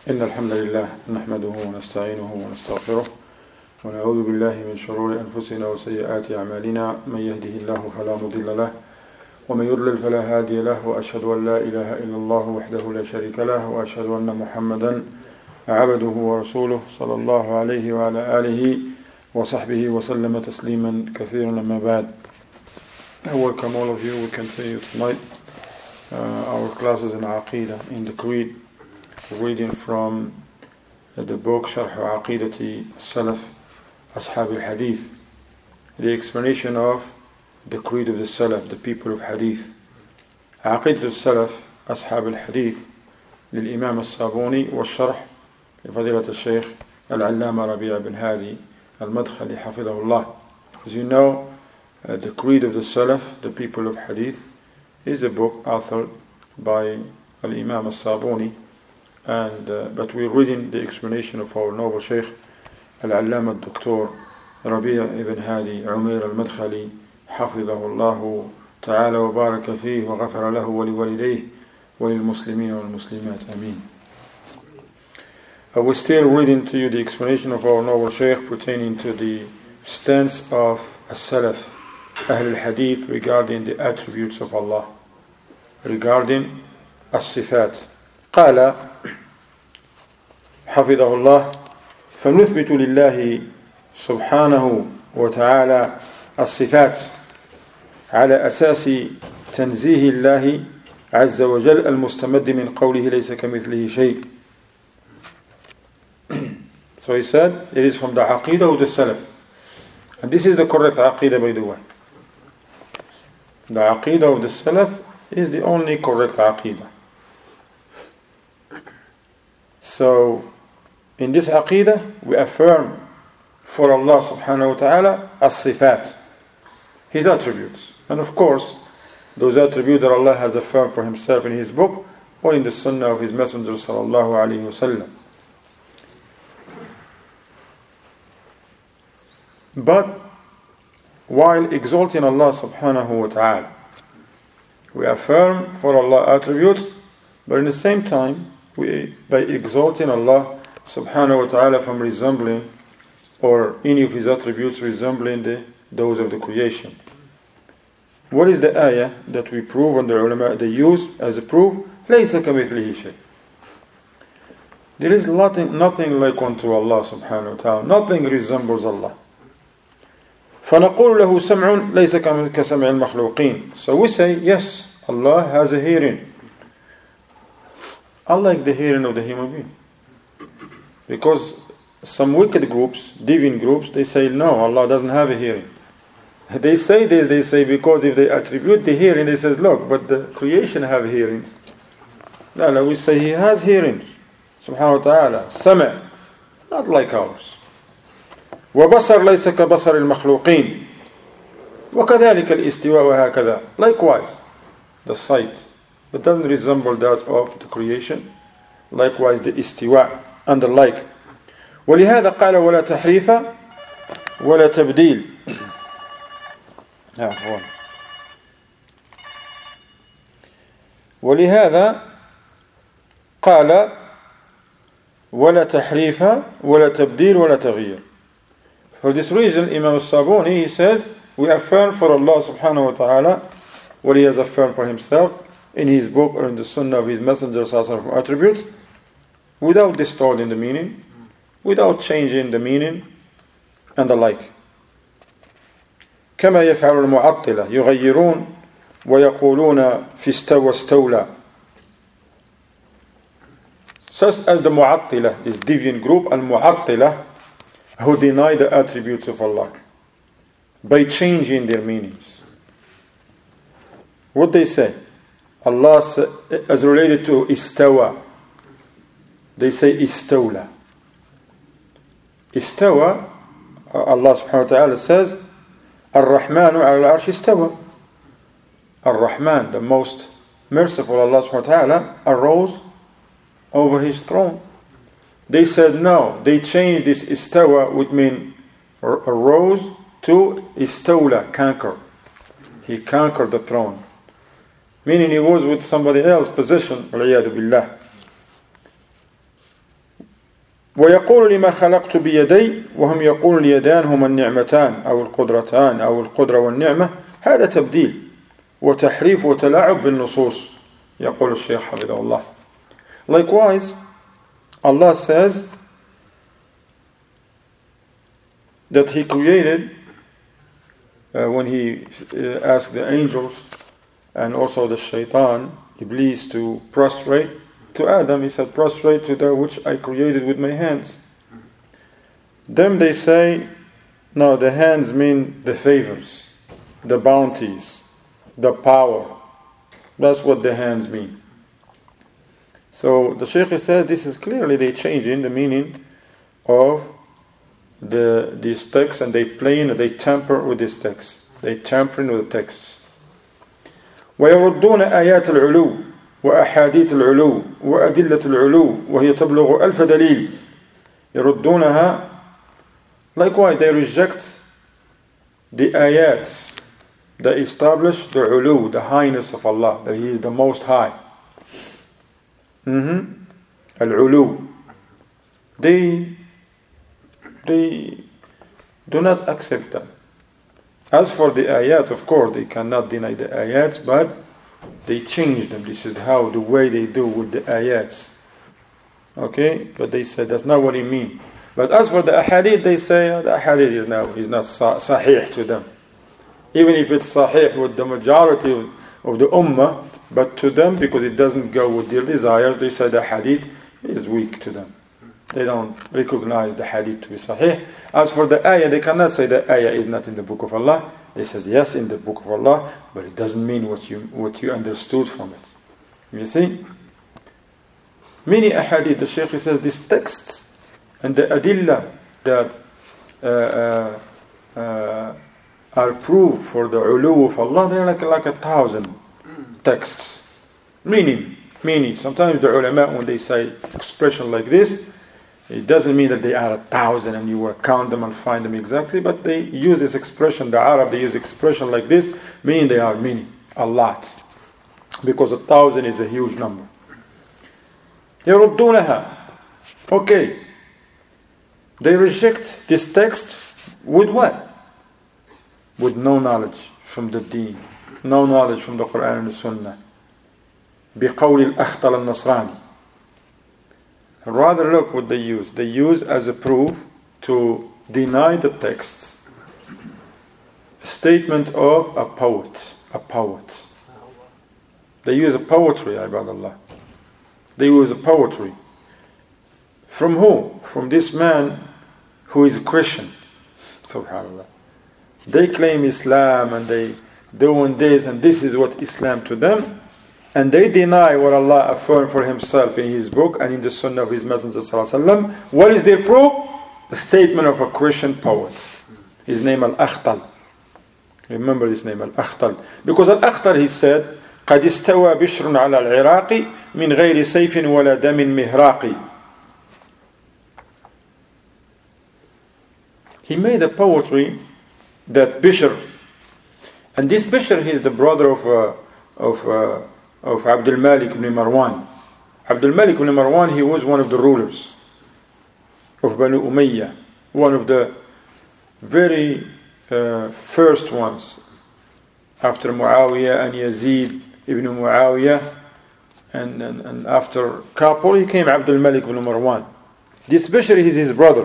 إن الحمد لله نحمده ونستعينه ونستغفره ونعوذ بالله من شرور أنفسنا وسيئات أعمالنا من يهده الله فلا مضل له ومن يضلل فلا هادي له وأشهد أن لا إله إلا الله وحده لا شريك له وأشهد أن محمدا عبده ورسوله صلى الله عليه وعلى آله وصحبه وسلم تسليما كثيرا أما بعد. I welcome all of you. We continue tonight our classes in Aqidah, in the Creed, reading from the book Sharh Aqidati Salaf Ashab al-Hadith, the explanation of the Creed of the Salaf, the people of Hadith. Aqidat al-Salaf Ashab al-Hadith للإمام الصابوني والشرح لفضيلة الشيخ العلامة ربيع بن هادي المدخلي حفظه الله. As you know, the Creed of the Salaf, the people of Hadith, is a book authored by Al-Imam al-Sabuni, and but we're reading the explanation of our noble Shaykh Al-Allama Dr. Rabi' ibn Hadi Umair al-Madkhali حفظه الله تعالى وبارك فيه وغفر له ولوالديه وللمسلمين والمسلمات آمين. We're still reading to you the explanation of our noble Shaykh pertaining to the stance of as-Salaf Ahl al-Hadith regarding the attributes of Allah, regarding as-Sifat. قال حفظه الله فنثبت لله سبحانه وتعالى الصفات على أساس تنزيه الله عز وجل المستمد من قوله ليس كمثله شيء. So he said it is from the Aqidah of the Salaf, and this is the correct Aqidah, by the way. The Aqidah of the Salaf is the only correct Aqidah. So in this Aqidah we affirm for Allah subhanahu wa ta'ala as-Sifat, His attributes, and of course those attributes that Allah has affirmed for Himself in His book or in the Sunnah of His Messenger sallallahu alayhi wa sallam. But while exalting Allah subhanahu wa ta'ala, we affirm for Allah attributes, but in the same time, by exalting Allah subhanahu wa ta'ala from resembling, or any of His attributes resembling those of the creation. What is the ayah that we prove and the ulama they use as a proof? لَيْسَ كَمِثْلِهِ شَيْءٍ. There is nothing like unto Allah subhanahu wa ta'ala. Nothing resembles Allah. فَنَقُولُ لَهُ سَمْعٌ لَيْسَ كَسَمْعِ الْمَخْلُوقِينَ. So we say, yes, Allah has a hearing, unlike the hearing of the human being. Because some wicked groups, deviant groups, they say, no, Allah doesn't have a hearing. They say this, they say, because if they attribute the hearing, they say, look, but the creation have hearings. No, we say He has hearings, subhanahu wa ta'ala, sama', not like ours. وبصر ليس كبصر المخلوقين وكذلك الاستواء وهكذا. Likewise, the sight, but doesn't resemble that of the creation. Likewise, the istiwa and the like. ولهذا قال ولا تحريف ولا تبديل. ولهذا قال ولا تحريف ولا تبديل ولا تغيير. For this reason, Imam al-Sabuni, he says, we affirm for Allah subhanahu wa ta'ala what He has affirmed for Himself in His book or in the Sunnah of His Messenger from attributes, without distorting the meaning, without changing the meaning, and the like. كما يفعل المعطلة يغيرون ويقولون في استوى استولى. Such as the Mu'attila, this deviant group, Al-Mu'attila, who deny the attributes of Allah by changing their meanings. What they say? Allah is related to istawa. They say istawla. Istawa, Allah subhanahu wa ta'ala says, Ar-Rahmanu ala al-arsh istawa. Ar-Rahman, the most merciful Allah subhanahu wa ta'ala, arose over His throne. They said no, they changed this istawa, which means arose, to istawla, conquer. He conquered the throne. Meaning He was with somebody else's position, waliyadu billah. ويقول لما خلقت بيدي وهم يقول اليدان هما النعمتان أو القدرتان أو القدرة والنعمة. هذا تبديل وتحريف وتلاعب بالنصوص يقول الشيخ حفظه الله. Likewise, Allah says that He created when He asked the angels and also the shaitan, Iblis, to prostrate to Adam. He said, prostrate to that which I created with my hands. Them they say, no, the hands mean the favors, the bounties, the power. That's what the hands mean. So the Shaykh says this is clearly they changing the meaning of these texts, and they tamper with these texts. They tampering with the texts. ويردون آيات العلو وأحاديث العلو وأدلة العلو وهي تبلغ ألف دليل يردونها. Likewise, they reject the ayats that establish the ulu, the highness of Allah, that He is the Most High. Al-ulu. They do not accept that. As for the ayat, of course, they cannot deny the ayats, but they change them. This is how, the way they do with the ayats. Okay? But they say that's not what He means. But as for the ahadith, they say the ahadith is not sahih to them. Even if it's sahih with the majority of the ummah, but to them, because it doesn't go with their desires, they say the hadith is weak to them. They don't recognize the hadith to be sahih. As for the ayah, they cannot say the ayah is not in the book of Allah. They say yes, in the book of Allah, but it doesn't mean what you understood from it. You see? Many ahadith, the Shaykh says, these texts and the adillah that are proof for the ulu of Allah, they are like 1,000 texts. Meaning. Sometimes the ulama, when they say expression like this, it doesn't mean that they are 1,000 and you will count them and find them exactly, but they use this expression, the Arab, they use expression like this, meaning they are many, a lot. Because 1,000 is a huge number. يردونها. Okay. They reject this text with what? With no knowledge from the deen, no knowledge from the Quran and the Sunnah. بقول الأخطل النصراني. Rather, look what they use. They use as a proof to deny the texts a statement of a poet. They use a poetry, ibadallah. They use a poetry. From who? From this man who is a Christian. Subhanallah. They claim Islam and they doing this and this is what Islam to them, and they deny what Allah affirmed for Himself in His book and in the Sunnah of His Messenger ﷺ. What is their proof? A statement of a Christian poet. His name Al-Akhtal. Remember this name Al-Akhtal, because Al-Akhtal, he said, قد استوى بشر على العراق من غير سيف ولا دم مهراق. He made a poetry that Bishr, and this Bishr, he is the brother of Abdul Malik ibn Marwan. Abdul Malik ibn Marwan, he was one of the rulers of Banu Umayyah, one of the very first ones after Muawiyah and Yazid ibn Muawiyah, and after couple he came Abdul Malik ibn Marwan. This Bishr is his brother.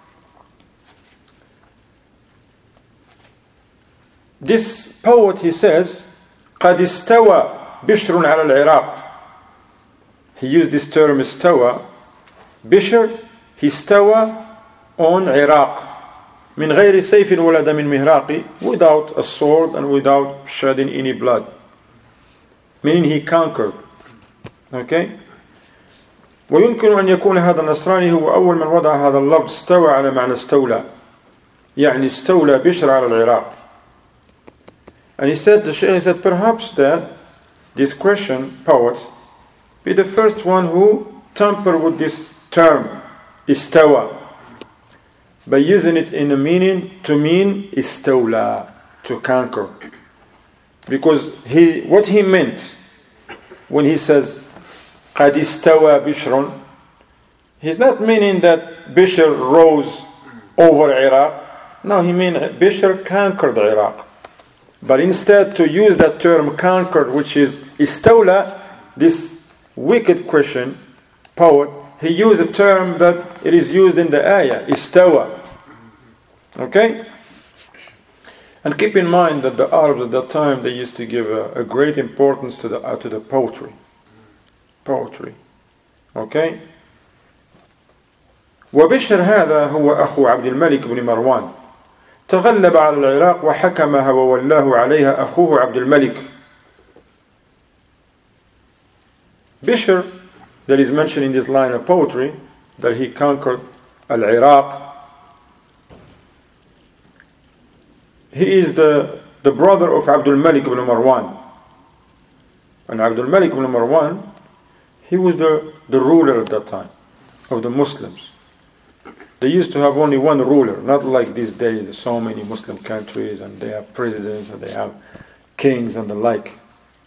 This poet, he says, قد استوى بشر على العراق. He used this term استوى. Bishr, he استوى on Iraq. من غير سيف ولا دم مهراق, without a sword and without shedding any blood. Meaning he conquered. Okay? ويمكن أن يكون هذا النصراني هو أول من وضع هذا اللفظ استوى على معنى استولى. يعني استولى بشر على العراق. And he said, the Shaykh said, perhaps that this Christian poet be the first one who tampered with this term, istawa, by using it in a meaning to mean istawla, to conquer. Because what he meant when he says, قَدْ istawa bishrun, he's not meaning that Bishr rose over Iraq. No, he means Bishr conquered Iraq. But instead to use that term conquered, which is istawla, this wicked Christian poet, he used a term that it is used in the ayah, istawa. Okay? And keep in mind that the Arabs at that time, they used to give a great importance to the poetry. Poetry. Okay? وبشر هذا هو أخو عبد الملك بن مروان تغلب على العراق وحكمها وولاه عليها أخوه عبد الملك. Bishr, that is mentioned in this line of poetry, that he conquered Al-Iraq, he is the brother of Abdul Malik ibn Marwan. And Abdul Malik ibn Marwan, he was the ruler at that time of the Muslims. They used to have only one ruler, not like these days, so many Muslim countries, and they have presidents, and they have kings and the like.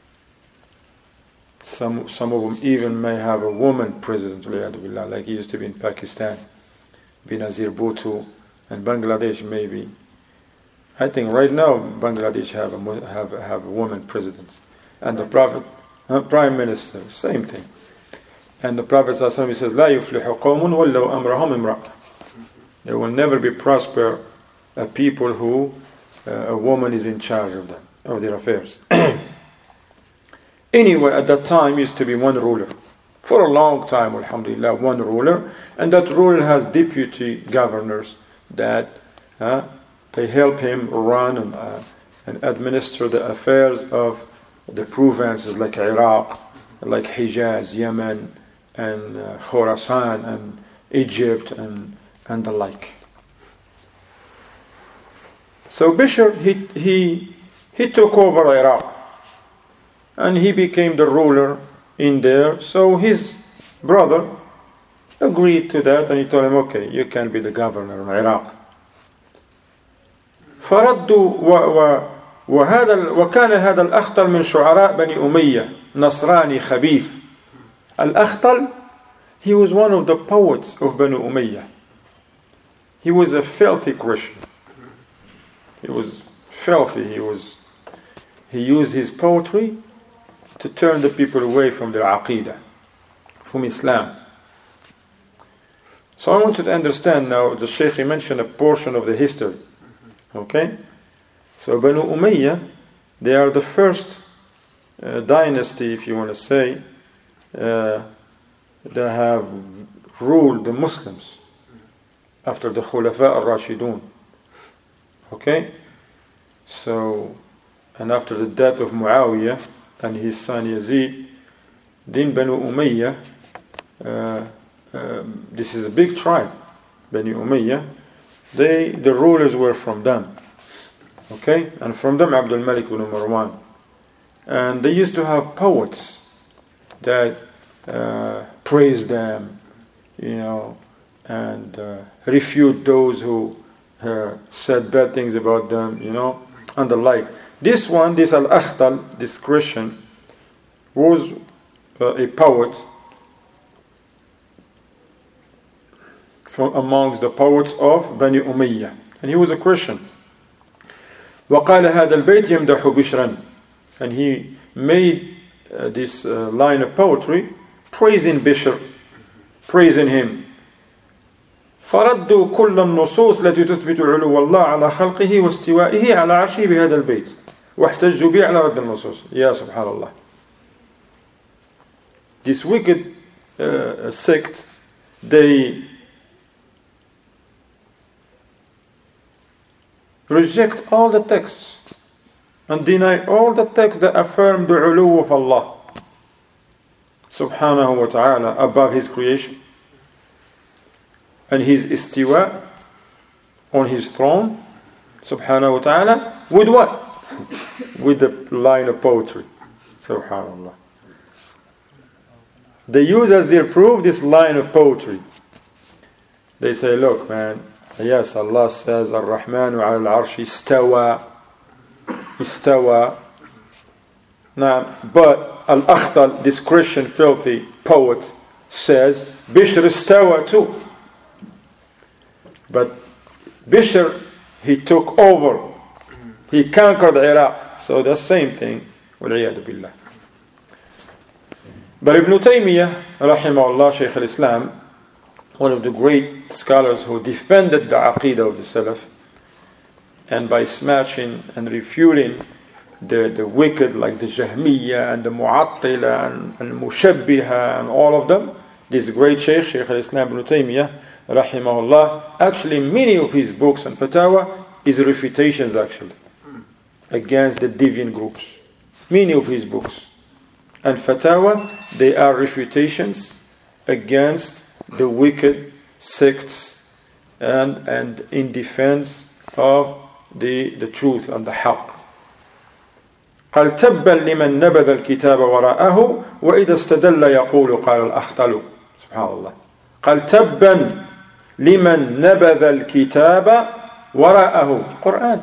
Some of them even may have a woman president, like he used to be in Pakistan, Benazir Bhutto, and Bangladesh maybe. I think right now Bangladesh have a woman president, and the Prophet, Prime Minister, same thing. And the Prophet says, "La yuflihu qawmun wallaw amrahum imra'a." There will never be prosper a people who a woman is in charge of them, of their affairs. Anyway, at that time used to be one ruler. For a long time, alhamdulillah, one ruler. And that ruler has deputy governors that they help him run and administer the affairs of the provinces like Iraq, like Hijaz, Yemen, and Khorasan, and Egypt, and the like. So Bishr, he took over Iraq. And he became the ruler in there. So his brother agreed to that, and he told him, okay, you can be the governor of Iraq. فردوا وكان هذا الأخطل من شعراء بني أمية نصراني خبيث. Al-Akhtal, he was one of the poets of Banu Umayyah. He was a filthy Christian. He was filthy. He used his poetry to turn the people away from their aqidah, from Islam. So I want you to understand now, the Shaykh mentioned a portion of the history. Okay? So Banu Umayyah, they are the first dynasty, if you want to say, that have ruled the Muslims after the Khulafa al-Rashidun. Okay? So, and after the death of Muawiyah and his son Yazid, then Banu Umayyah, this is a big tribe, Banu Umayyah, the rulers were from them. Okay? And from them Abdul Malik ibn Marwan. And they used to have poets that praised them, and refute those who said bad things about them, and the like. This Al-Akhtal, this Christian, was a poet from amongst the poets of Bani Umayyah, and he was a Christian. وقال هذا البيت يمدح بشرا, and he made this line of poetry praising Bishr, praising him. فردوا كل النصوص التي تثبت علو الله على خلقه واستوائه على عرشه بهذا البيت واحتجوا به على رد النصوص. يا سبحان الله. This wicked sect, they reject all the texts and deny all the texts that affirm the ulu of Allah subhanahu wa ta'ala above his creation, and his istiwa on his throne subhanahu wa ta'ala, with what? With the line of poetry. Subhanallah. They use as their proof this line of poetry. They say, look man, yes, Allah says Ar-Rahmanu ala al-Arshi istawa. Now, but Al-Akhtal, this Christian filthy poet, says Bishr istawa too. But Bishr, he took over. He conquered Iraq. So the same thing. وَالْعِيَاذُ بِاللَّهِ. But Ibn Taymiyyah, rahimahullah, Shaykh al-Islam, one of the great scholars who defended the Aqidah of the Salaf, and by smashing and refuting the wicked like the Jahmiyyah and the Mu'attila and Mushabbiha and all of them, this great Shaykh al-Islam Ibn Taymiyyah, rahimahullah, actually many of his books and fatwa is refutations actually against the deviant groups. Many of his books and fatwa, they are refutations against the wicked sects and in defense of the truth and the haqq. قال تبا لمن نبذ الكتاب وراءه وإذا استدل يقول قال الأخطل. سبحان الله. قال تبا لمن نبذ الكتاب وراءه. القرآن.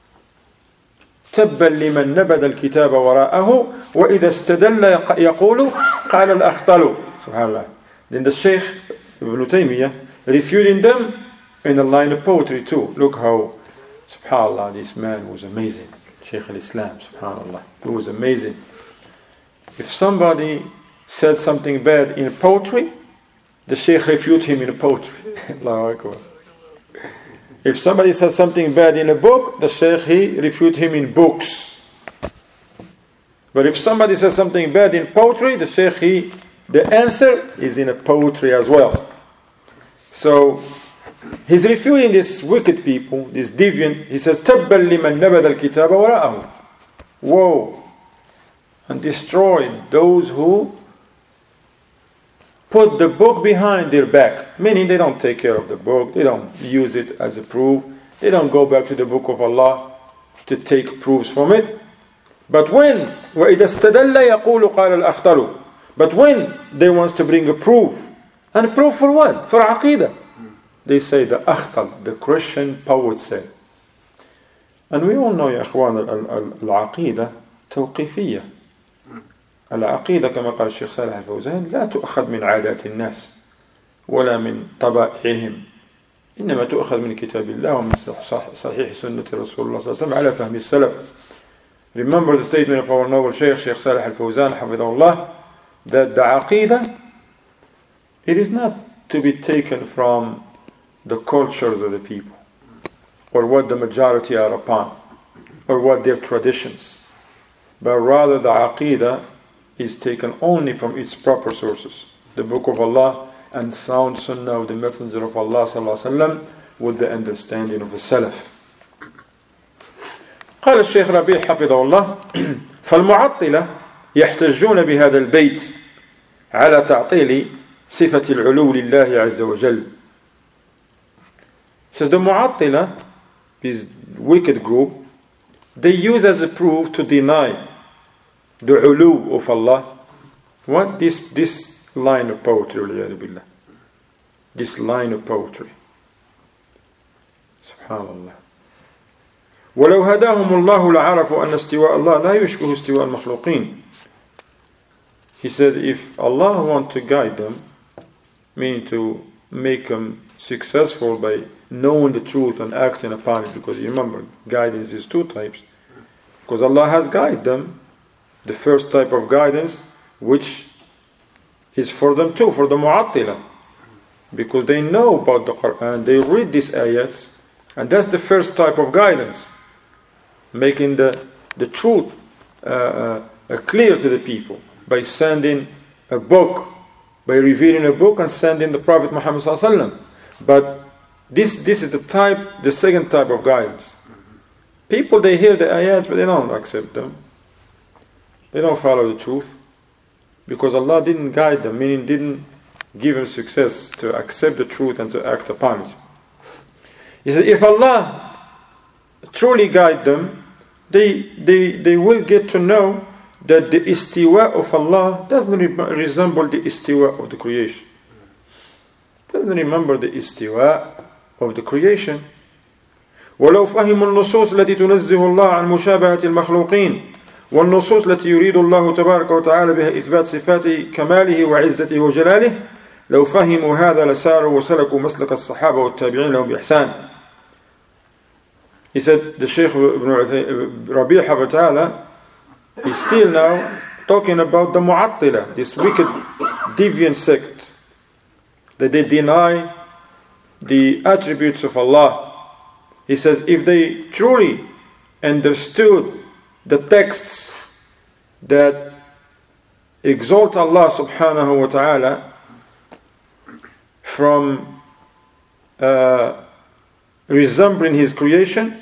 تبا لمن نبذ الكتاب وراءه وإذا استدل يقول قال الأخطل. سبحان الله. Then the Shaykh Ibn Taymiyyah refuting them in the line of poetry too. Look how, subhanallah, this man was amazing. Shaykh al-Islam, subhanallah. He was amazing. If somebody said something bad in poetry, the Shaykh refute him in poetry. Allahu Akbar. If somebody says something bad in a book, the Shaykh, he refute him in books. But if somebody says something bad in poetry, the Shaykh, the answer is in a poetry as well. So he's refuting these wicked people, this deviant. He says, تَبًّا لِمَنْ نَبَذَ الْكِتَابَ وَرَاءَهُ. Woe and destroy those who put the book behind their back. Meaning they don't take care of the book, they don't use it as a proof, they don't go back to the book of Allah to take proofs from it. But when وَإِذَا اسْتَدَلَّ يَقُولُ قَالَ الْأَخْطَلُ. But when they want to bring a proof, and proof for what? For Aqidah. They say the Akhtal, the Christian poet said. And we all know, يا أخوان, العقيدة توقيفية. العقيدة كما قال الشيخ صالح الفوزان لا تؤخذ من عادات الناس ولا من طبائعهم، إنما تؤخذ من كتاب الله ومن صحيح سنة رسول الله صلى الله عليه وسلم على فهم السلف. Remember the statement of our noble Shaykh Salih al-Fawzan حفظه that the Aqidah, it is not to be taken from the cultures of the people or what the majority are upon or what their traditions, but rather the Aqidah is taken only from its proper sources, the Book of Allah and sound Sunnah of the Messenger of Allah sallallahu alaihi wasallam, with the understanding of the Salaf. قال الشيخ ربيع حفظه الله فالمعطلة يحتجون بهذا البيت على تعطيل صفة العلو لله عز وجل. Says the Mu'attila, this wicked group, they use as a proof to deny the ulu of Allah. What? This line of poetry, this line of poetry. Subhanallah. ولو هداهم الله لعرفوا أن استواء الله لا يشبه استواء المخلوقين. He said if Allah wants to guide them, meaning to make them successful by knowing the truth and acting upon it, because you remember guidance is two types, because Allah has guided them. The first type of guidance, which is for them too, for the Mu'attila, because they know about the Quran, they read these ayats, and that's the first type of guidance, making the truth clear to the people by sending a book, by revealing a book and sending the Prophet Muhammad sallallahu alaihi wasallam. But this is the second type of guidance. People, they hear the ayats but they don't accept them. They don't follow the truth because Allah didn't guide them, meaning didn't give them success to accept the truth and to act upon it. He said if Allah truly guide them, they will get to know that the istiwa of Allah doesn't resemble the istiwa of the creation. Doesn't remember the istiwa of the creation. ولو فهموا النصوص التي تنزه الله عن مشابهة المخلوقين والنصوص التي يريد الله تبارك وتعالى بها إثبات صفات كماله وعزته وجلاله لو فهموا هذا لساروا وسلكوا مسلك الصحابة والتابعين لهم بإحسان. He said, the Shaykh Rabi' Hafidh Ta'ala is still now talking about the Mu'attila, this wicked, deviant sect, that they deny the attributes of Allah. He says, if they truly understood the texts that exalt Allah subhanahu wa ta'ala from resembling His creation,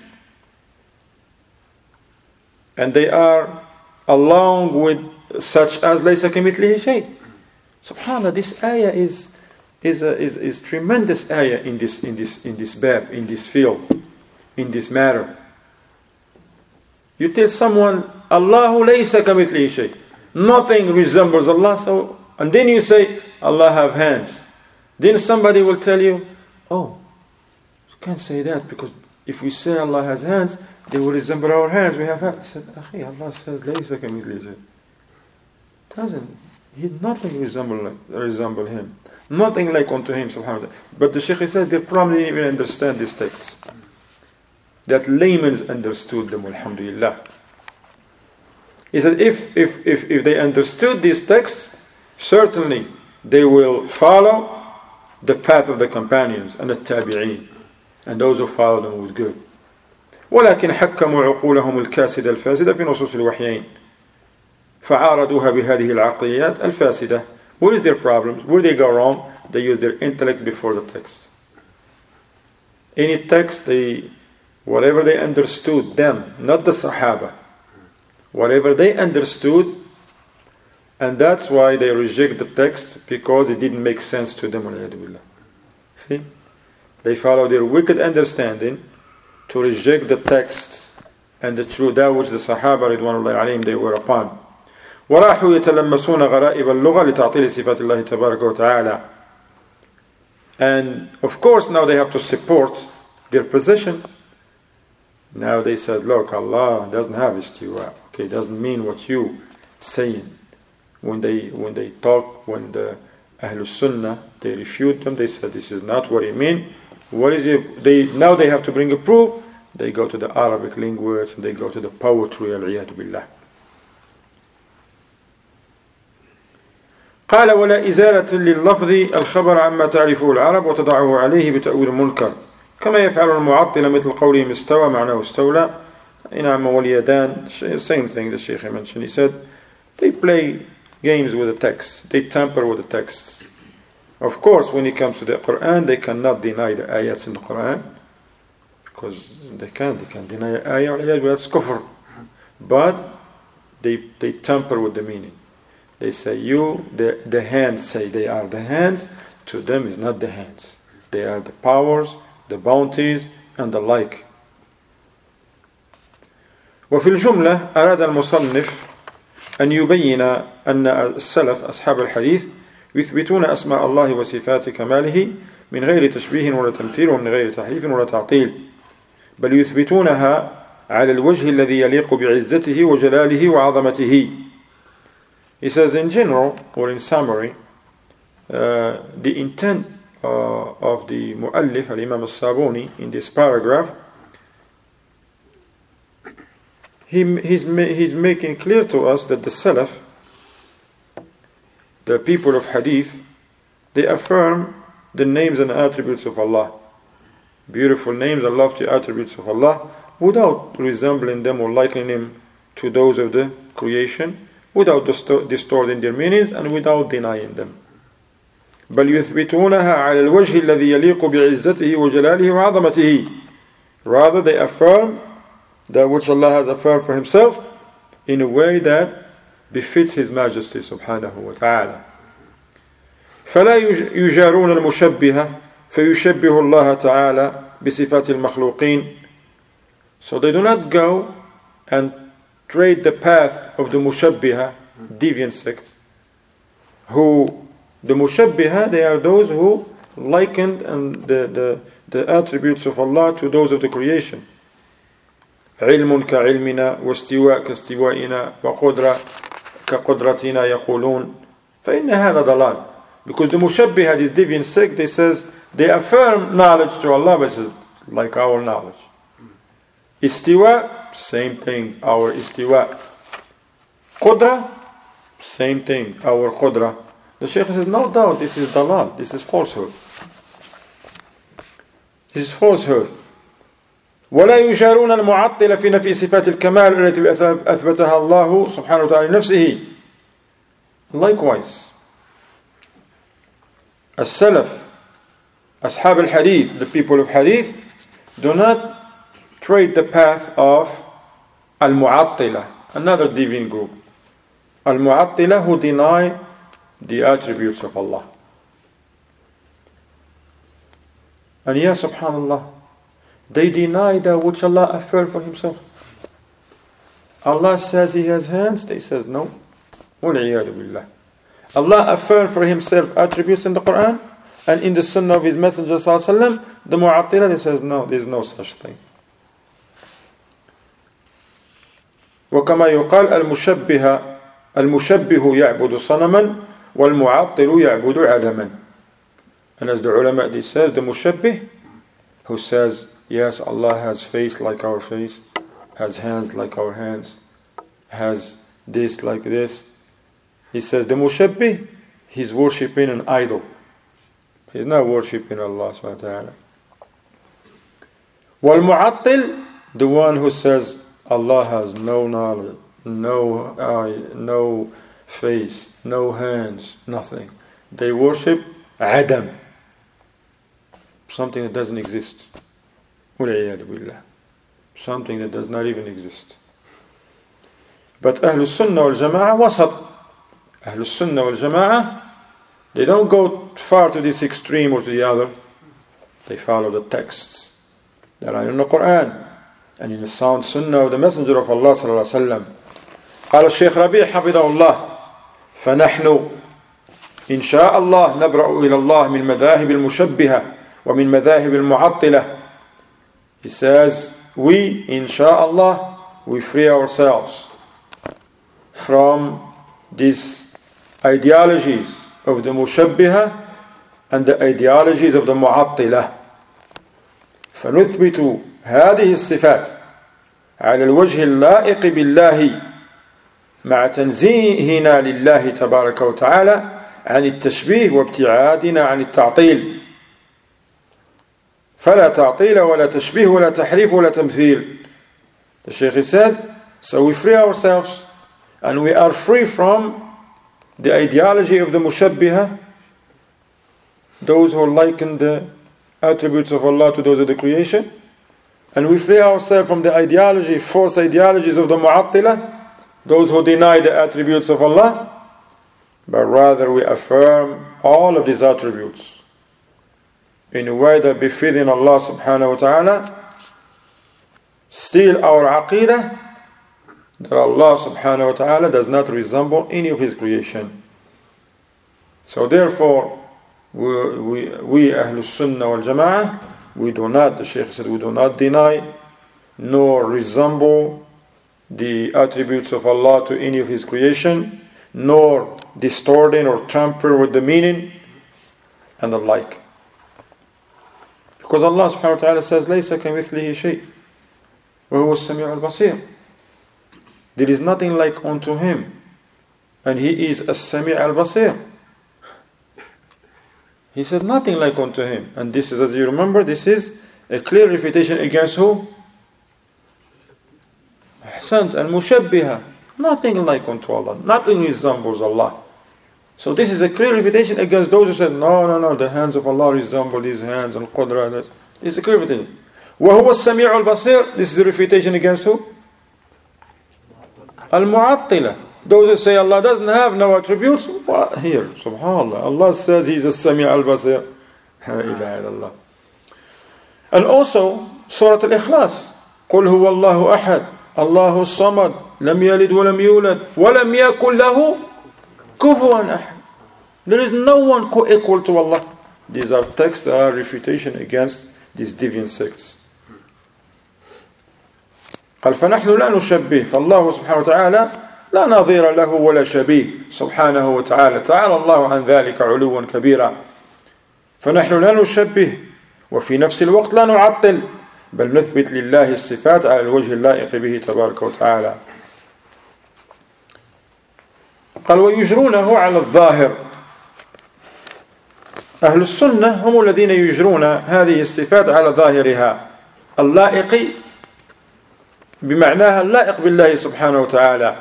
and they are along with such as laysa kamithlihi shay. Subhanallah, this ayah is tremendous ayah in this bab, in this field, in this matter. You tell someone, Allahu laysa kamithlihi shay, nothing resembles Allah, and then you say, Allah have hands. Then somebody will tell you, oh, you can't say that, because if we say Allah has hands, they will resemble our hands. We have hands. I said, Akhi, Allah says, laysa kamithlihi shay. Nothing resemble Him. Nothing like unto Him, subhanahu wa ta'ala. But the Shaykh says, they probably didn't even understand these texts. That laymen understood them, alhamdulillah. He said, if they understood these texts, certainly they will follow the path of the companions and the tabi'een, and those who follow them with good. ولكن حكموا عقولهم الكاسدة الفاسدة في نصوص الوحيين فعارضوها بهذه العقليات الفاسدة. What is their problems? Where they go wrong? They use their intellect before the text. Any text, whatever they understood, them, not the Sahaba, whatever they understood, and that's why they reject the text, because it didn't make sense to them. See? They follow their wicked understanding to reject the text and the true that which the Sahaba ridwanullahi alayhim they were upon. وراحوا يتلمسون غرائب اللغة لتعطيل صفات الله تبارك وتعالى. And of course now they have to support their position. Now they said, look, Allah doesn't have istiwa. Okay, it doesn't mean what you saying. When they talk, when the Ahlul Sunnah, they refute them, they said this is not what it means. What is it? Now they have to bring a proof. They go to the Arabic language, and they go to the poetry, al-iyadu billah. قال ولا إزالة لللفظ الخبر عما تعرفه العرب وتضعه عليه بتأويل منكر كما يفعل المعطل مثل قولهم استوى معناه استولى. إنعم واليدان, same thing the Shaykh mentioned. He said they play games with the text, they tamper with the texts. Of course, when it comes to the Quran, they cannot deny the ayats in the Quran, because they can deny ayah, that's kufr. But they tamper with the meaning. They say the hands say they are the hands. To them is not the hands. They are the powers, the bounties, and the like. وفي الجملة أراد المصنف أن يبين أن السلف أصحاب الحديث يثبتون أسماء الله وصفات كماله من غير تشبيه ولا تمثيل ومن غير تحريف ولا تعطيل بل يثبتونها على الوجه الذي يليق بعزته وجلاله وعظمته. He says in general, or in summary, the intent of the Mu'allif, Al-Imam Al-Sabuni, in this paragraph, he's making clear to us that the Salaf, the people of Hadith, they affirm the names and attributes of Allah, beautiful names and lofty attributes of Allah, without resembling them or likening them to those of the creation, without distorting their meanings and without denying them. بل يثبتونها على الوجه الذي يليق بعزته وجلاله وعظمته. Rather, they affirm that which Allah has affirmed for Himself in a way that befits His Majesty subhanahu wa ta'ala. فلا يجارون المشبهة فيشبه الله تعالى بصفات المخلوقين. So they do not go and trade the path of the Mushabbiha, deviant sect, who the Mushabbiha, they are those who likened and the attributes of Allah to those of the creation. علم كعلمنا واستواء كاستوائنا وقدرة كقدرتنا يقولون فإن هذا ضلال. Because the Mushabbiha, this deviant sect, they affirm knowledge to Allah, but it's like our knowledge. Istiwa, same thing, our istiwa. Qudra, same thing, our qudra. The Shaykh says, no doubt, this is dalal, this is falsehood. This is falsehood. ولا يشارون المعطل في نفي صفات الكمال التي أثبتها الله سبحانه وتعالى لنفسه. Likewise, As-Salaf, Ashab al-Hadith, the people of Hadith, do not tread the path of Al-Mu'attila, another deviant group. Al-Mu'attila who deny the attributes of Allah. And yes, subhanallah, they deny that which Allah affirmed for Himself. Allah says He has hands, they says no. وَالْعِيَاذُ بِاللَّهِ. Allah affirmed for Himself attributes in the Quran and in the Sunnah of His Messenger ﷺ. The Mu'attila, they says no, there is no such thing. وكما يقال المشبه يعبد صنما والمعطل يعبد عدما. And as the ulama, they says the mushabbih who says yes, Allah has face like our face, has hands like our hands, has this like this. He says the mushabbih, he's worshipping an idol. He's not worshipping Allah subhanahu wa ta'ala. Wal mu'attil, the one who says Allah has no knowledge, no eye, no face, no hands, nothing. They worship Adam, something that doesn't exist. Something that does not even exist. But Ahlul Sunnah wal Jama'ah wasat. Ahlul Sunnah wal Jama'ah, they don't go far to this extreme or to the other. They follow the texts that are in the Quran and in the sound Sunnah of the Messenger of Allah sallallahu alaihi wasallam. قال الشيخ ربيع حفظه الله فنحن إن شاء الله نبرأ إلى الله من مذاهب المشبهة ومن مذاهب المعطلة. He says, we, insha'Allah, we free ourselves from these ideologies of the Mushabbiha and the ideologies of the Mu'attila. فنثبت هذه الصفات على الوجه اللائق بالله مع تنزيهنا لله تبارك وتعالى عن التشبيه وابتعادنا عن التعطيل. فلا تعطيل ولا تشبيه ولا تحريف ولا تمثيل. The Shaykh said, so we free ourselves and we are free from the ideology of the Mushabbiha, those who liken the attributes of Allah to those of the creation, and we free ourselves from the ideology, false ideologies of the Mu'attila, those who deny the attributes of Allah, but rather we affirm all of these attributes in a way that befitting Allah subhanahu wa ta'ala. Still our aqidah that Allah subhanahu wa ta'ala does not resemble any of His creation. So therefore we Ahlul Sunnah wal Jama'ah, we do not, the Shaykh said, we do not deny nor resemble the attributes of Allah to any of His creation, nor distorting or tamper with the meaning and the like. Because Allah subhanahu wa ta'ala says, لَيْسَ كَمِثْلِهِ شَيْءٍ وَهُوَ السَّمِيعُ الْبَصِيرُ. There is nothing like unto Him, and He is as-Sami' al-Basir. He says nothing like unto Him. And this is, as you remember, this is a clear refutation against who? Ahsant, al-Mushabbiha. Nothing like unto Allah. Nothing resembles Allah. So this is a clear refutation against those who said, no, the hands of Allah resemble these hands and Qudra. This is a clear refutation. وَهُوَ السَّمِيعُ الْبَصِيرُ. This is the refutation against who? Al-Mu'attila. Those who say Allah doesn't have no attributes. What? Here, subhanAllah. Allah says He's a Sami' al-Basir. La ilaha illallah. And also, Surah Al-Ikhlas. قُلْ هُوَ اللَّهُ أَحَدٌ اللَّهُ الصَّمَدُ لَمْ يَلِدْ وَلَمْ يُولَدْ وَلَمْ يَكُنْ لَهُ كُفُوًا أَحَدٌ. There is no one co-equal to Allah. These are texts that are refutation against these deviant sects. قال فنحن لا نشبه فالله سبحانه وتعالى لا نظير له ولا شبيه سبحانه وتعالى تعالى الله عن ذلك علوا كبيرا فنحن لا نشبه وفي نفس الوقت لا نعطل بل نثبت لله الصفات على الوجه اللائق به تبارك وتعالى. قال ويجرونه على الظاهر. أهل السنة هم الذين يجرون هذه الصفات على ظاهرها اللائق بمعناها اللائق بالله سبحانه وتعالى.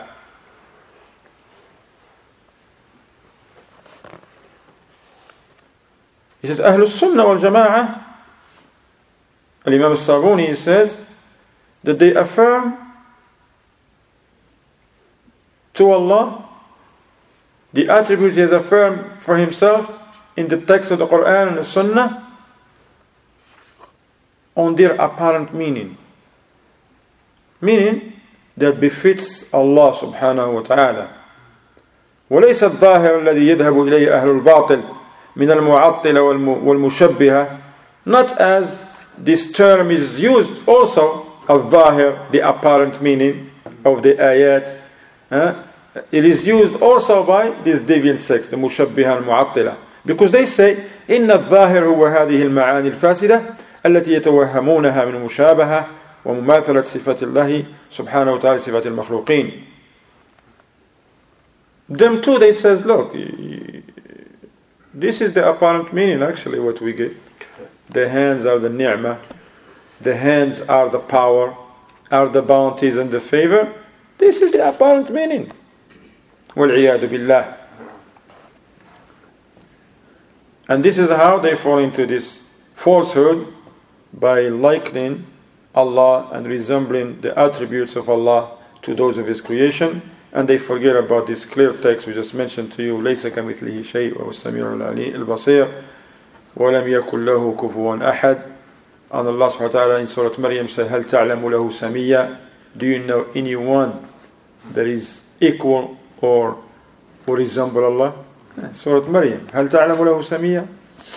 He says أهل السنة والجماعة Imam al-Sabuni says that they affirm to Allah the attributes He has affirmed for Himself in the text of the Quran and the Sunnah on their apparent meaning that befits Allah subhanahu wa ta'ala. وليس الظاهر الذي يذهب إليه أهل الباطل من المعطلة والمشبهة, not as this term is used also الظاهر, the apparent meaning of the ayat. It is used also by this deviant sects, the مشبهة المعطلة, because they say إن الظاهر هو هذه المعاني الفاسدة التي يتوهمونها من مشابهة ومماثلة صفات الله سبحانه وتعالى صفات المخلوقين. Them too, they says, look, this is the apparent meaning actually what we get. The hands are the ni'mah, the hands are the power, are the bounties and the favor. This is the apparent meaning. وَالْعِيَاذُ بِاللَّهِ. And this is how they fall into this falsehood, by likening Allah and resembling the attributes of Allah to those of His creation, and they forget about this clear text we just mentioned to you, لَيْسَ كَمِثْلِهِ شَيْءٌ وَهُوَ السَّمِيعُ الْبَصِيرُ وَلَمْ يَكُنْ لَهُ كُفُوًا أَحَدٌ. And Allah subhanahu wa ta'ala in Surah Maryam said, هَلْ تَعْلَمُ لَهُ سَمِيًّا. Do you know anyone that is equal or resemble Allah? Surah Maryam, هَلْ تَعْلَمُ لَهُ سَمِيًّا.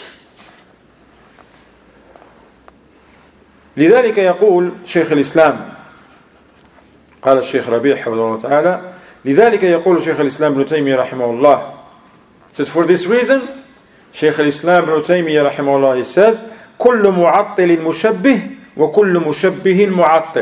لذلك يقول شيخ الإسلام, قال الشيخ ربيع حفظه الله تعالى, لذلك يقول شيخ الإسلام ابن تيمية رحمه الله, says for this reason شيخ الإسلام ابن تيمية رحمه الله, he says كل معطل مشبه وكل مشبه معطل.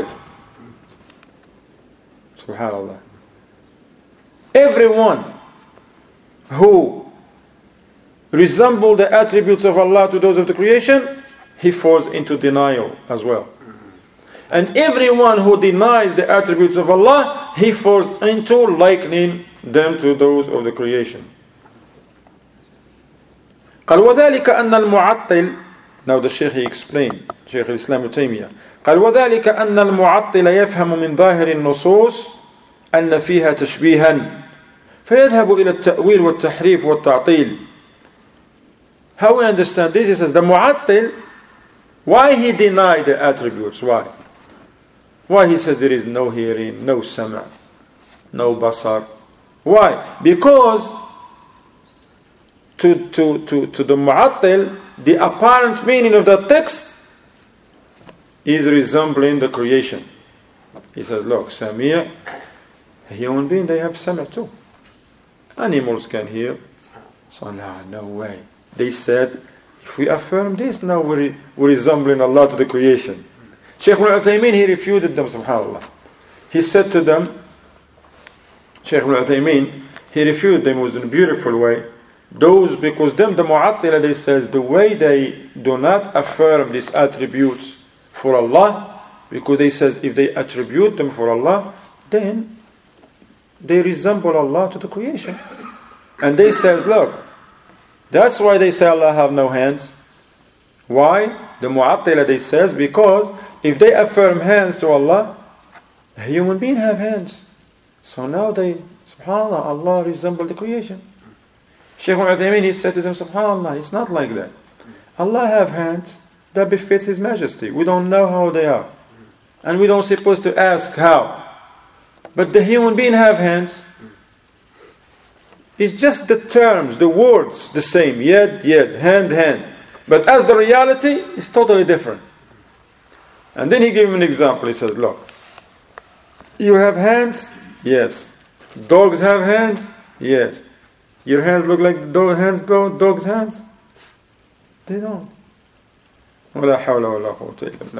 سبحان الله. Everyone who resemble the attributes of Allah to those of the creation, he falls into denial as well. And everyone who denies the attributes of Allah, he falls into likening them to those of the creation. قال وذلك أن المعطل, now the Shaykh he explained, Shaykh al-Islam ibn Taymiyyah, قال وذلك أن المعطل يفهم من ظاهر النصوص أن فيها تشبيها فيذهب إلى التأويل والتحريف والتعطيل. How we understand this? He says the mu'attil, why he denied the attributes? Why he says there is no hearing, no sama', no basar? Why? Because to the mu'attil, the apparent meaning of that text is resembling the creation. He says, look, sami', a human being, they have sama' too. Animals can hear. So no way. They said, if we affirm this, now we're resembling Allah to the creation. Shaykh Ibn Uthaymeen, he refuted them, subhanAllah. He said to them, Shaykh Ibn Uthaymeen, he refuted them in a beautiful way. Because them, the Mu'attila, they says, the way they do not affirm these attributes for Allah, because they says, if they attribute them for Allah, then they resemble Allah to the creation. And they says, look, that's why they say Allah have no hands. Why? The Mu'attila, they says, because if they affirm hands to Allah, a human being have hands. So now they, subhanAllah, Allah resemble the creation. Shaykh Al-Uthaymeen, he said to them, subhanAllah, it's not like that. Allah have hands that befits His majesty. We don't know how they are. And we don't supposed to ask how. But the human being have hands. It's just the terms, the words, the same. Yad, hand, hand. But as the reality, it's totally different. And then he gave him an example. He says, look, You have hands? Yes. Dogs have hands? Yes. Your hands look like dog's hands? They don't. ولا حول ولا قوة إلا بالله.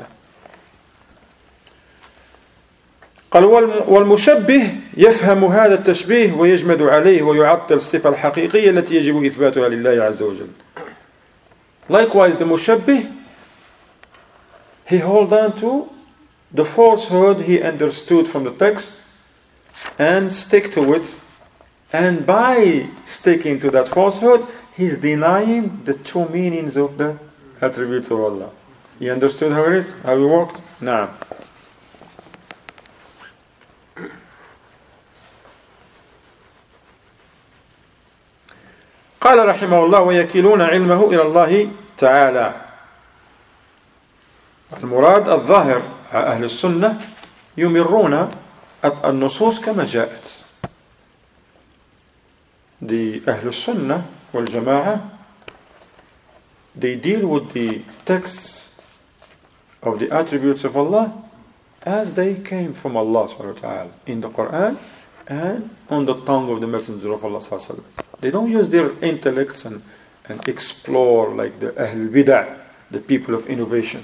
قال والمشبه يفهم هذا التشبيه ويجمد عليه ويعطل الصفة الحقيقية التي يجب إثباتها لله عز وجل. Likewise, the mushabbih, he hold on to the falsehood he understood from the text and stick to it, and by sticking to that falsehood, he's denying the true meanings of the attribute of Allah. You understood how it is? How it worked? Now. قال رحمه الله ويكلون علمه إلى الله تعالى. المراد الظاهر أهل السنة يمرون النصوص كما جاءت. The أهل السنة والجماعة, they deal with the texts of the attributes of Allah as they came from Allah subhanahu wa ta'ala in the Quran and on the tongue of the Messenger of Allah sallallahu alaihi wasallam. They don't use their intellects and explore like the Ahl Bid'ah, the people of innovation.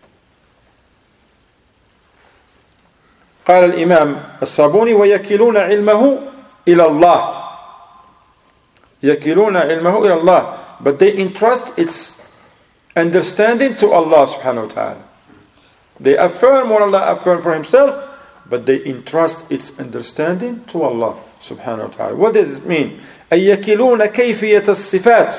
قال الإمام الصابوني ويكلون علمه إلى الله. يكلون علمه إلى الله, but they entrust its understanding to Allah subhanahu wa ta'ala. They affirm what Allah affirmed for himself, but they entrust its understanding to Allah subhanahu wa ta'ala. What does it mean? أن يكلون كيفية الصفات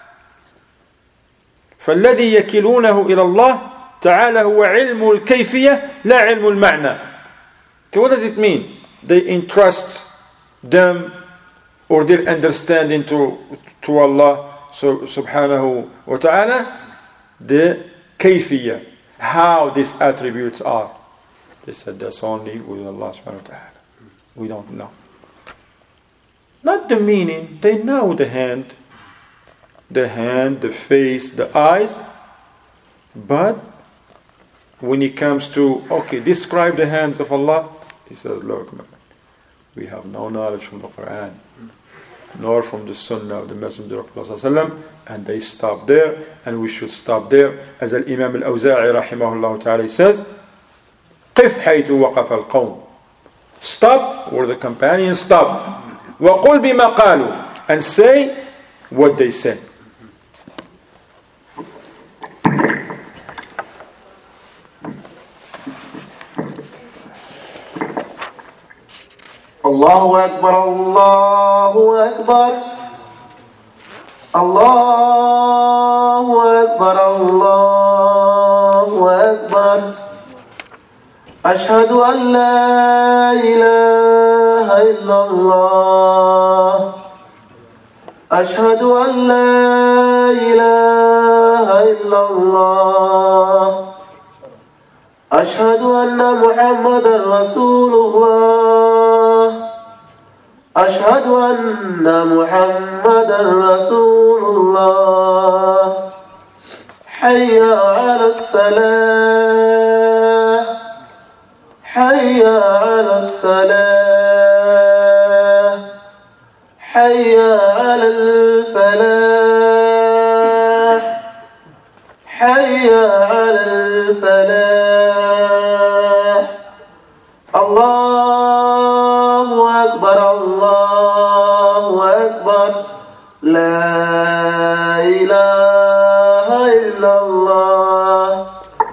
فالذي يكلونه إلى الله تعالى هو علم الكيفية لا علم المعنى. Okay, what does it mean? They entrust them or their understanding to Allah subhanahu wa ta'ala the kayfiyah, how these attributes are. They said that's only with Allah subhanahu wa ta'ala. We don't know. Not the meaning. They know the hand, the face, the eyes. But when it comes to, describe the hands of Allah, he says, look, man, we have no knowledge from the Quran, nor from the Sunnah of the Messenger of Allah sallallahu alaihi wasallam, and they stop there, and we should stop there. As Imam al-Awza'i rahimahullah ta'ala says, قف حيث وقف القوم. Stop where the companions stop. وَقُلْ بِمَا قَالُوا, and say what they say. Allahu Akbar, Allahu Akbar, Allahu Akbar, Allahu Akbar. أشهد أن لا إله إلا الله أشهد أن لا إله إلا الله أشهد أن محمدا رسول الله أشهد أن محمدا رسول الله حي على الصلاة حي على الصلاة حي على الفلاح حي على الفلاح الله أكبر الله أكبر لا إله إلا الله.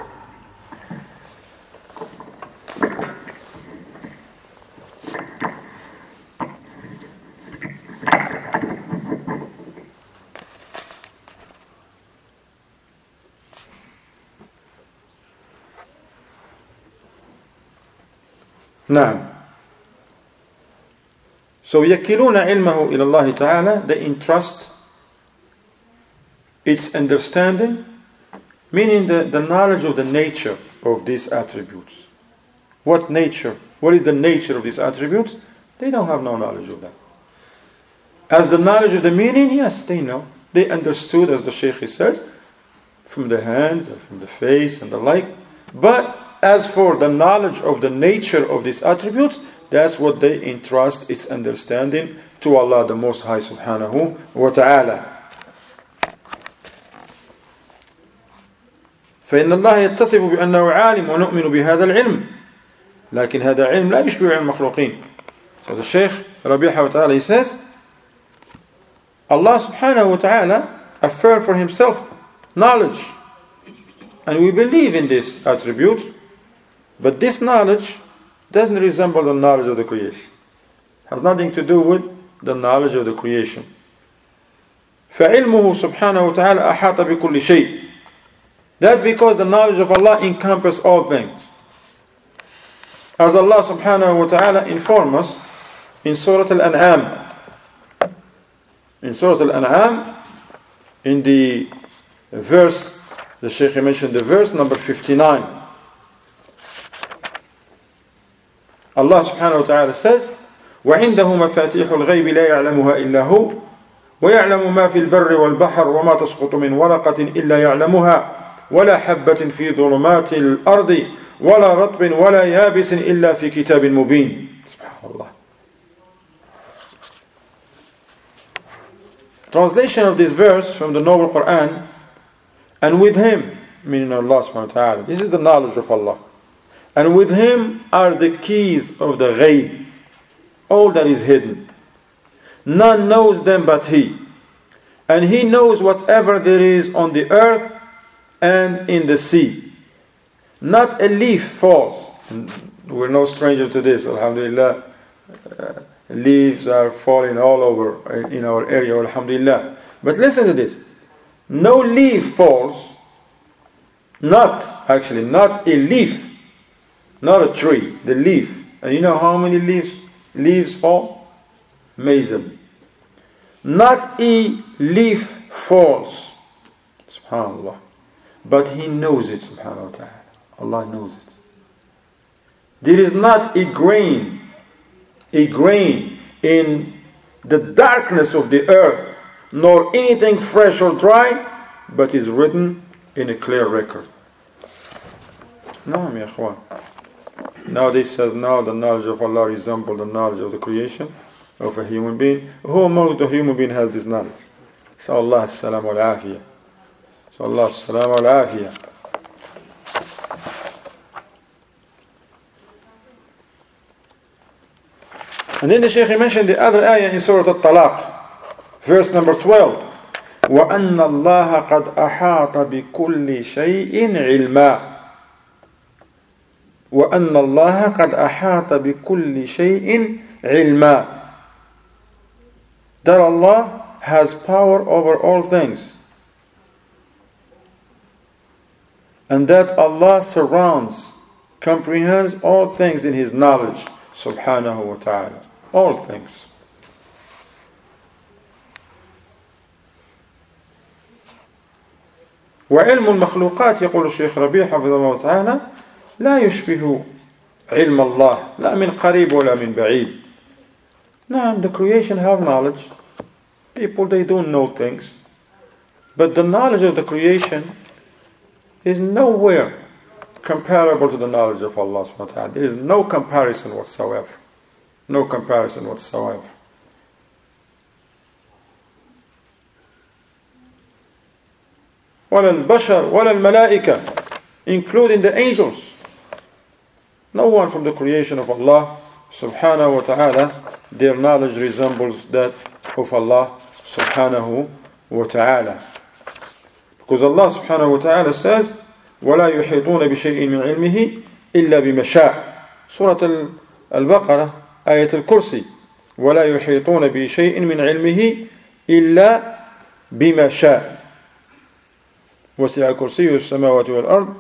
نعم. So يكلون علمه إلى الله تعالى, they entrust its understanding, meaning the knowledge of the nature of these attributes. What nature? What is the nature of these attributes? They don't have no knowledge of that. As the knowledge of the meaning, yes, they know. They understood, as the Shaykh says, from the hands and from the face and the like. But as for the knowledge of the nature of these attributes, that's what they entrust its understanding to Allah the Most High subhanahu wa ta'ala. فإن الله يتصف بأنه عالم ونؤمن بهذا العلم لكن هذا علم لا يشبه علم المخلوقين. So the Shaykh Rabi' wa ta'ala, he says, Allah subhanahu wa ta'ala affirmed for himself knowledge, and we believe in this attribute, but this knowledge doesn't resemble the knowledge of the creation. It has nothing to do with the knowledge of the creation. فعلمه سبحانه وتعالى أحاط بكل شيء. That's because the knowledge of Allah encompasses all things. As Allah subhanahu wa ta'ala informs us in Surah Al-An'am. In Surah Al-An'am, in the verse, the Shaykh mentioned the verse number 59. Allah subhanahu wa ta'ala says, وعنده مفاتيح الغيب لا يعلمها إلا هو ويعلم ما في البر والبحر وما تسقط من ورقة إلا يعلمها ولا حبة في ظلمات الأرض ولا رطب ولا يابس إلا في كتاب مبين. سبحان الله. Translation of this verse from the Noble Quran, and with him, meaning Allah subhanahu wa ta'ala, this is the knowledge of Allah, and with him are the keys of the ghaib, all that is hidden. None knows them but he, and he knows whatever there is on the earth and in the sea. Not a leaf falls. We're no stranger to this, alhamdulillah. Leaves are falling all over in our area, alhamdulillah. But listen to this. No leaf falls, not a leaf, not a tree, the leaf. And you know how many leaves fall? Amazing. Not a leaf falls. SubhanAllah. But He knows it, subhanahu wa ta'ala. Allah knows it. There is not a grain in the darkness of the earth, nor anything fresh or dry, but is written in a clear record. No, ya ikhwan. Now this says, now the knowledge of Allah resembles the knowledge of the creation of a human being. Who among the human being has this knowledge? So Allah as-salam wal-afiyah. So Allah as-salam wal-afiyah. And then the Shaykh mentioned the other ayah in Surah Al-Talaq, verse number 12. وَأَنَّ اللَّهَ قَدْ أَحَاطَ بِكُلِّ شَيْءٍ عِلْمًا وَأَنَّ اللَّهَ قَدْ أَحَاطَ بِكُلِّ شَيْءٍ عِلْمًا. That Allah has power over all things, and that Allah surrounds, comprehends all things in His knowledge, subhanahu wa ta'ala. All things. وعلم المخلوقات يقول الشيخ ربيع حفظه الله تعالى لا يشبه علم الله لا من قريب ولا من بعيد. Now the creation have knowledge. People, they don't know things. But the knowledge of the creation is nowhere comparable to the knowledge of Allah subhanahu wa ta'ala. There is no comparison whatsoever. No comparison whatsoever. ولا البشر ولا الملائكة, including the angels. No one from the creation of Allah subhanahu wa ta'ala, their knowledge resembles that of Allah subhanahu wa ta'ala. Because Allah subhanahu wa ta'ala says, وَلَا يُحِيطُونَ بِشَيْءٍ مِنْ عِلْمِهِ إِلَّا بِمَشَاءٍ. Surah Al-Baqarah, Ayat Al-Kursi. وَلَا يُحِيطُونَ بِشَيْءٍ مِنْ عِلْمِهِ إِلَّا بِمَشَاءٍ. وَسِعَ كُرْسِيُّهُ السَّمَاوَاتِ وَالْأَرْضِ.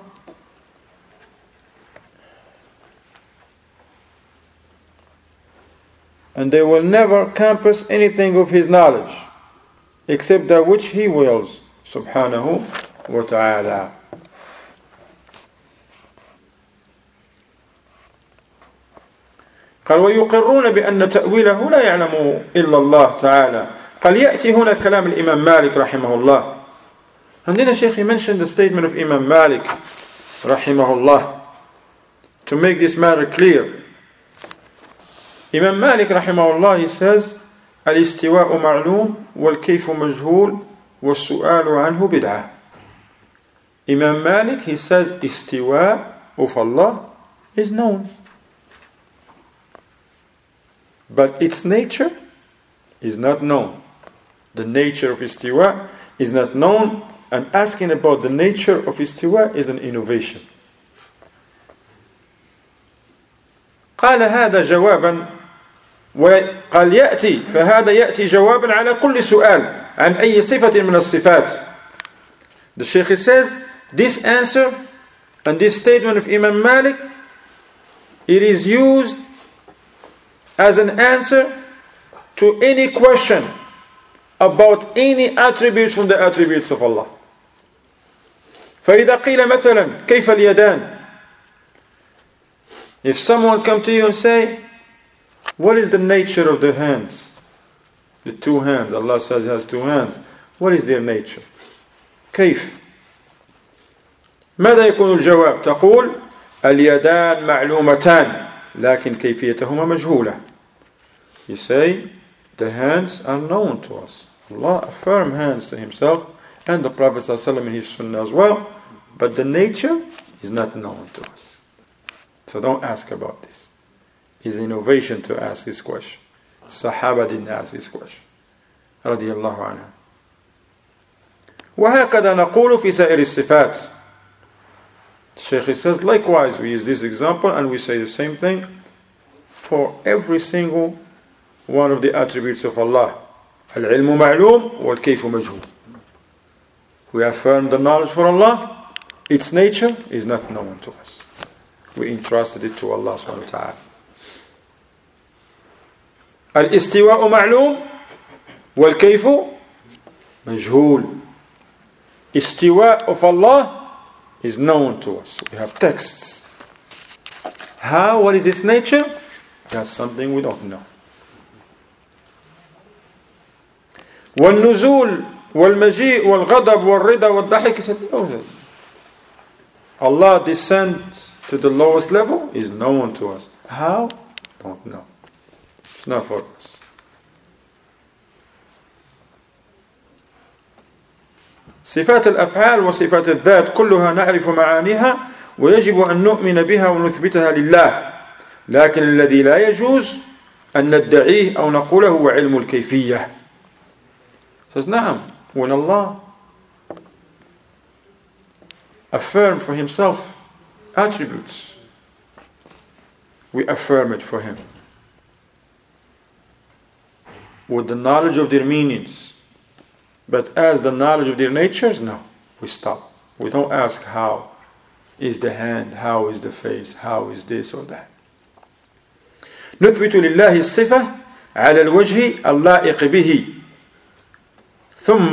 And they will never compass anything of His knowledge except that which He wills, subhanahu wa ta'ala. قال ويقرون بأن تأويله لا يعلم إلا الله تعالى. قال يأتي هنا كلام الإمام مالك رحمه الله. And then the Shaykh mentioned the statement of Imam Malik رحمه الله. to make this matter clear. Imam Malik rahimahullah, he says, الاستواء معلوم والكيف مجهول والسؤال عنه بدعة. Imam Malik, he says, istiwa of Allah is known, but its nature is not known. The nature of istiwa is not known, and asking about the nature of istiwa is an innovation. قال هذا جوابا وقال يأتي فهذا يأتي جوابا على كل سؤال عن أي صفة من الصفات. The Shaykh says, this answer and this statement of Imam Malik, it is used as an answer to any question about any attributes from the attributes of Allah. فإذا قيل مثلا كيف اليدان, if someone come to you and say, what is the nature of the hands? The two hands. Allah says He has two hands. What is their nature? كيف؟ ماذا يكون الجواب؟ تقول اليدان معلومتان لكن كيفيتهما مجهولة. You say the hands are known to us. Allah affirmed hands to Himself and the Prophet ﷺ in his Sunnah as well, but the nature is not known to us. So don't ask about this. It's an innovation to ask this question. Sahaba didn't ask this question. رضي الله عنها. وهكذا نقول في سائر الصفات. Shaykh says, likewise we use this example and we say the same thing for every single one of the attributes of Allah. العلم معلوم والكيف مجهول. We affirm the knowledge for Allah. Its nature is not known to us. We entrusted it to Allah subhanahu wa ta'ala. الاستواء معلوم والكيف مجهول. Istiwa of Allah is known to us. We have texts. How? What is its nature? That's something we don't know. والنزول والمجيء والغضب والرضا والضحك. Allah descends to the lowest level is known to us. How? Don't know. It's not for us. صفات الأفعال وصفات الذات كلها نعرف معانيها ويجب أن نؤمن بها ونثبتها لله، لكن الذي لا يجوز أن ندعيه أو نقوله هو علم الكيفية. Says نعم, when Allah affirm for Himself attributes, we affirm it for Him with the knowledge of their meanings. But as the knowledge of their natures, no, we stop. We don't ask how is the hand, how is the face, how is this or that. نثبت لله الصفة على الوجه اللائق به ثم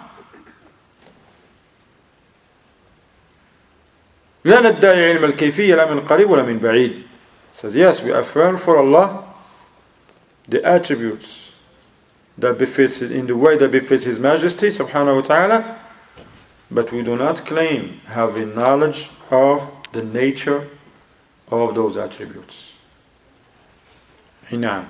لا ندعي علم الكيفية لا من قريب ولا من بعيد. Says yes, we affirm for Allah the attributes that befits in the way that befits His Majesty subhanahu wa ta'ala, but we do not claim having knowledge of the nature of those attributes. نعم.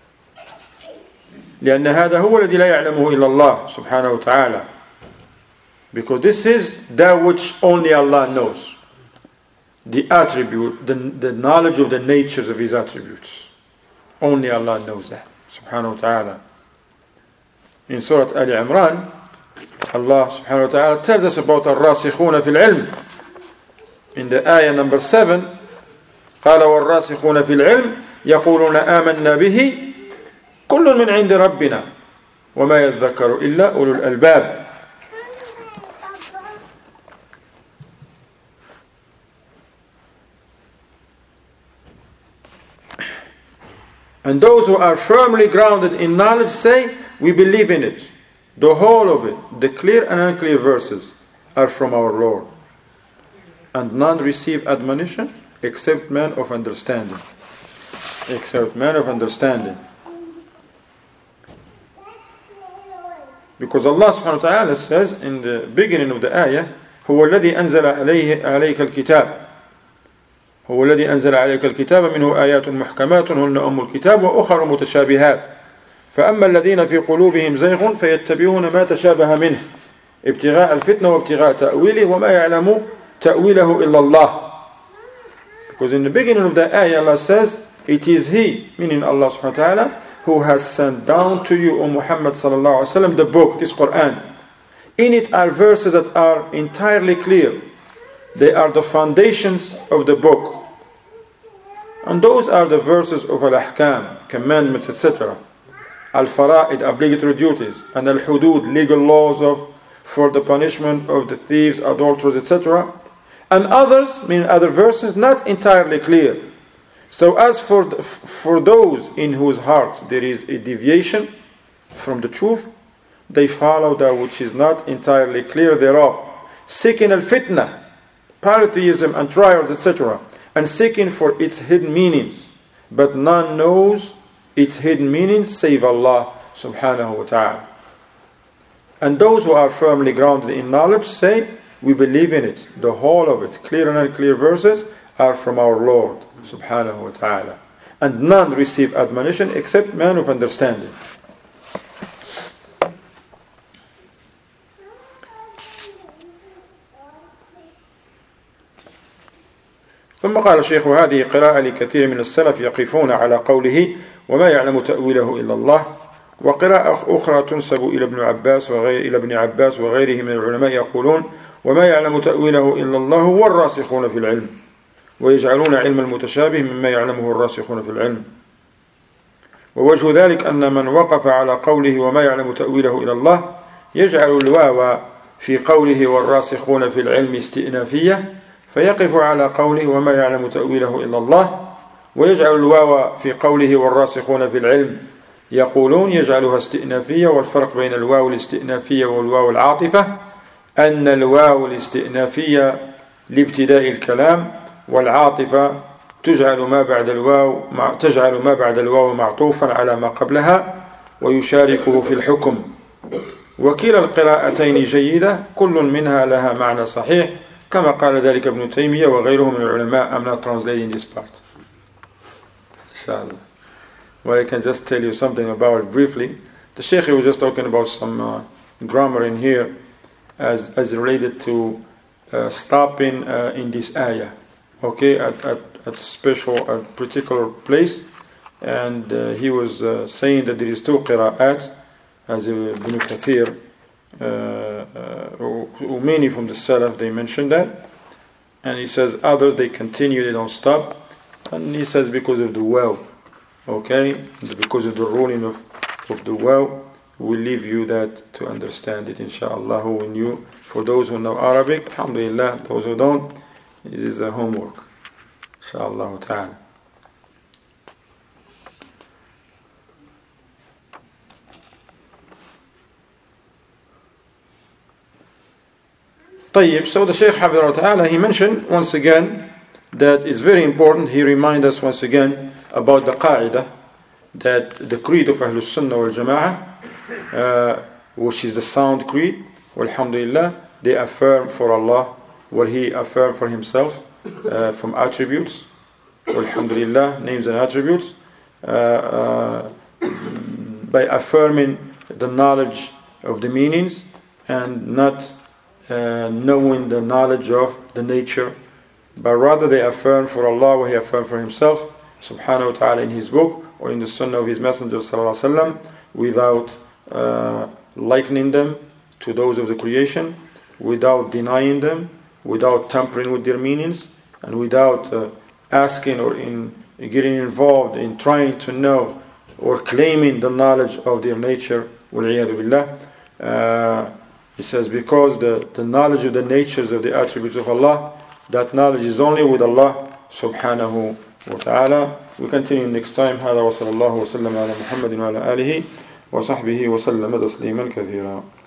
لأن هذا هو الذي لا يعلمه إلا الله سبحانه وتعالى. Because this is that which only Allah knows. The attribute, the knowledge of the natures of His attributes. Only Allah knows that subhanahu wa ta'ala. In Surah Ali Imran, Allah subhanahu wa ta'ala tells us about الراسخون في العلم. In the ayah number 7, قال والراسخون في العلم يقولون آمنا به كل من عند ربنا وما يذكر إلا أولو الألباب. And those who are firmly grounded in knowledge say, we believe in it. The whole of it, the clear and unclear verses, are from our Lord. And none receive admonition except men of understanding. Except men of understanding. Because Allah subhanahu wa ta'ala says in the beginning of the ayah, هو الذي أنزل عليك الكتاب هو الذي أنزل عليك الكتاب منه آيات محكمات هن أم الكتاب وأخر متشابهات فأما الذين في قلوبهم زيغ فيتبعون ما تشابه منه ابتغاء الفتنة وابتغاء تأويله وما يعلم تأويله إلا الله. Because in the beginning of the ayah Allah says it is He, meaning Allah subhanahu wa ta'ala, who has sent down to you, O Muhammad sallallahu alaihi wasallam, the book, this Quran. In it are verses that are entirely clear. They are the foundations of the book. And those are the verses of al-ahkam, commandments, etc. Al-fara'id, obligatory duties, and al-hudud, legal laws for the punishment of the thieves, adulterers, etc. And others, meaning other verses, not entirely clear. So as for those in whose hearts there is a deviation from the truth, they follow that which is not entirely clear thereof, seeking al-fitnah, polytheism and trials, etc., and seeking for its hidden meanings. But none knows its hidden meanings save Allah subhanahu wa ta'ala. And those who are firmly grounded in knowledge say, we believe in it, the whole of it, clear and unclear verses are from our Lord subhanahu wa ta'ala. And none receive admonition except man of understanding. ثم قال الشيخ هذه قراءة لكثير من السلف يقفون على قوله وما يعلم تأويله إلا الله وقراءة أخرى تنسب إلى ابن عباس وغيره من العلماء يقولون وما يعلم تأويله إلا الله والراسخون في العلم ويجعلون علم المتشابه مما يعلمه الراسخون في العلم. ووجه ذلك أن من وقف على قوله وما يعلم تأويله إلى الله يجعل الواو في قوله والراسخون في العلم استئنافية فيقف على قوله وما يعلم تأويله إلا الله ويجعل الواو في قوله والراسخون في العلم يقولون يجعلها استئنافية. والفرق بين الواو الاستئنافية والواو العاطفة أن الواو الاستئنافية لابتداء الكلام والعاطفة تجعل ما بعد الواو معطوفا على ما قبلها ويشاركه في الحكم. وكلا القراءتين جيدة كل منها لها معنى صحيح كما قال ذلك ابن تيمية وغيره من العلماء. I'm not translating this part. Inshallah. Well, I can just tell you something about it briefly. The Shaykh was just talking about some grammar in here as related to stopping in this ayah. Okay, at special, at particular place. And he was saying that there is two qira'at, as Ibn Kathir, many from the Salaf, they mentioned that. And he says others, they continue, they don't stop. And he says because of the waw. Okay, because of the ruling of the waw, we leave you that to understand it, inshallah. When you, for those who know Arabic, alhamdulillah, those who don't, this is a homework, inshallah ta'ala. طيب, so the Shaykh Hafidhahullah Ta'ala, he mentioned once again that it's very important. He reminds us once again about the qa'idah, that the creed of Ahlus Sunnah wal Jama'ah, which is the sound creed, walhamdulillah, they affirm for Allah what He affirmed for Himself from attributes, walhamdulillah, names and attributes, by affirming the knowledge of the meanings and not knowing the knowledge of the nature, but rather they affirm for Allah what He affirmed for Himself subhanahu wa ta'ala in His book or in the sunnah of His Messenger sallallahu alaihi wasallam, without likening them to those of the creation, without denying them, without tampering with their meanings, and without asking or in getting involved in trying to know or claiming the knowledge of their nature. Wal-'iyadhu billah. He says because the knowledge of the natures of the attributes of Allah, that knowledge is only with Allah subhanahu wa ta'ala. We continue next time. هذا وصلى الله وسلم على محمد وعلى آله وصحبه وسلم تسليما كثيرا.